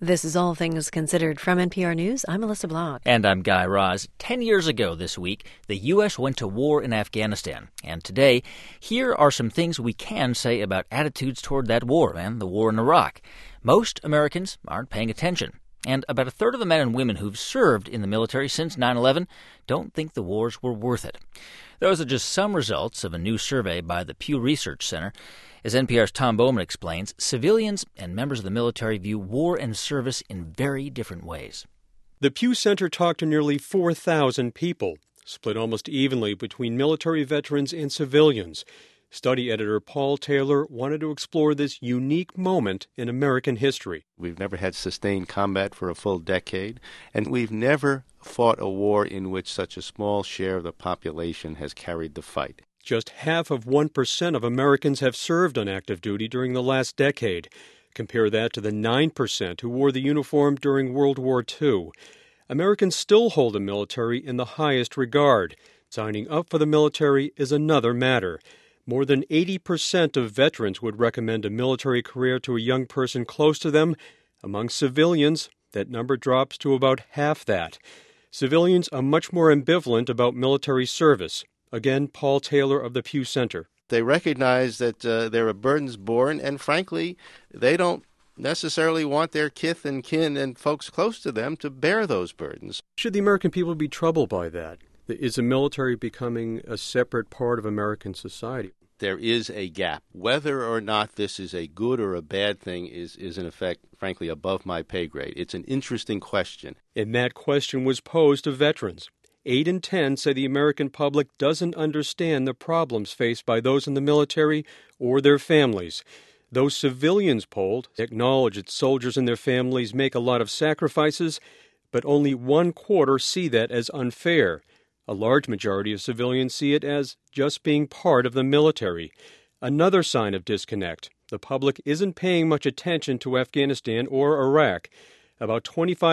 This is All Things Considered from NPR News. I'm Melissa Block. And I'm Guy Raz. 10 years ago this week, the U.S. went to war in Afghanistan. And today, here are some things we can say about attitudes toward that war and the war in Iraq. Most Americans aren't paying attention. And about a third of the men and women who've served in the military since 9/11 don't think the wars were worth it. Those are just some results of a new survey by the Pew Research Center. As NPR's Tom Bowman explains, civilians and members of the military view war and service in very different ways. The Pew Center talked to nearly 4,000 people, split almost evenly between military veterans and civilians. Study editor Paul Taylor wanted to explore this unique moment in American history. We've never had sustained combat for a full decade, and we've never fought a war in which such a small share of the population has carried the fight. Just half of 1% of Americans have served on active duty during the last decade. Compare that to the 9% who wore the uniform during World War II. Americans still hold the military in the highest regard. Signing up for the military is another matter. More than 80% of veterans would recommend a military career to a young person close to them. Among civilians, that number drops to about half that. Civilians are much more ambivalent about military service. Again, Paul Taylor of the Pew Center. They recognize that there are burdens borne, and frankly, they don't necessarily want their kith and kin and folks close to them to bear those burdens. Should the American people be troubled by that? Is the military becoming a separate part of American society? There is a gap. Whether or not this is a good or a bad thing is in effect, frankly, above my pay grade. It's an interesting question. And that question was posed to veterans. 8 in 10 say the American public doesn't understand the problems faced by those in the military or their families. Those civilians polled acknowledge that soldiers and their families make a lot of sacrifices, but only 1/4 see that as unfair. A large majority of civilians see it as just being part of the military. Another sign of disconnect. The public isn't paying much attention to Afghanistan or Iraq. About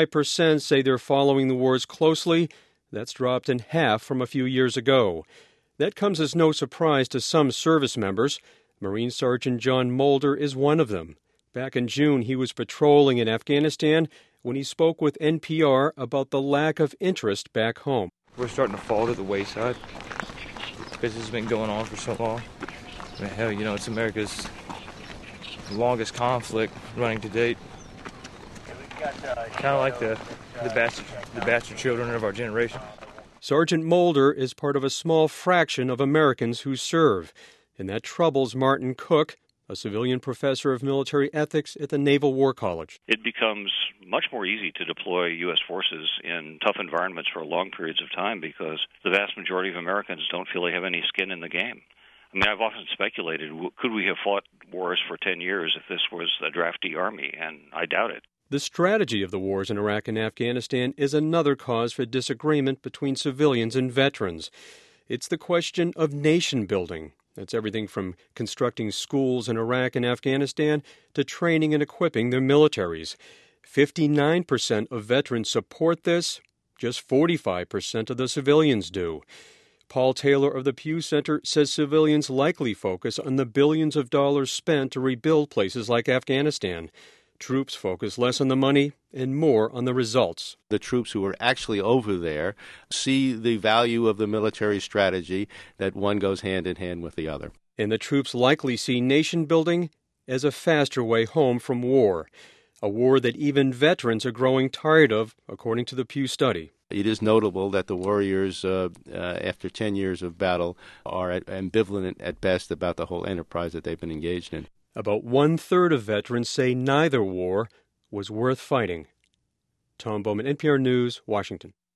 25% say they're following the wars closely. That's dropped in half from a few years ago. That comes as no surprise to some service members. Marine Sergeant John Mulder is one of them. Back in June, he was patrolling in Afghanistan when he spoke with NPR about the lack of interest back home. We're starting to fall to the wayside because this has been going on for so long. I mean, hell, it's America's longest conflict running to date. Kind of like the bastard children of our generation. Sergeant Mulder is part of a small fraction of Americans who serve, and that troubles Martin Cook, a civilian professor of military ethics at the Naval War College. It becomes much more easy to deploy U.S. forces in tough environments for long periods of time because the vast majority of Americans don't feel they have any skin in the game. I mean, I've often speculated, could we have fought wars for 10 years if this was a drafty army? And I doubt it. The strategy of the wars in Iraq and Afghanistan is another cause for disagreement between civilians and veterans. It's the question of nation building. That's everything from constructing schools in Iraq and Afghanistan to training and equipping their militaries. 59% of veterans support this. Just 45% of the civilians do. Paul Taylor of the Pew Center says civilians likely focus on the billions of dollars spent to rebuild places like Afghanistan. Troops focus less on the money and more on the results. The troops who are actually over there see the value of the military strategy that one goes hand in hand with the other. And the troops likely see nation building as a faster way home from war, a war that even veterans are growing tired of, according to the Pew study. It is notable that the warriors, after 10 years of battle, are ambivalent at best about the whole enterprise that they've been engaged in. About 1/3 of veterans say neither war was worth fighting. Tom Bowman, NPR News, Washington.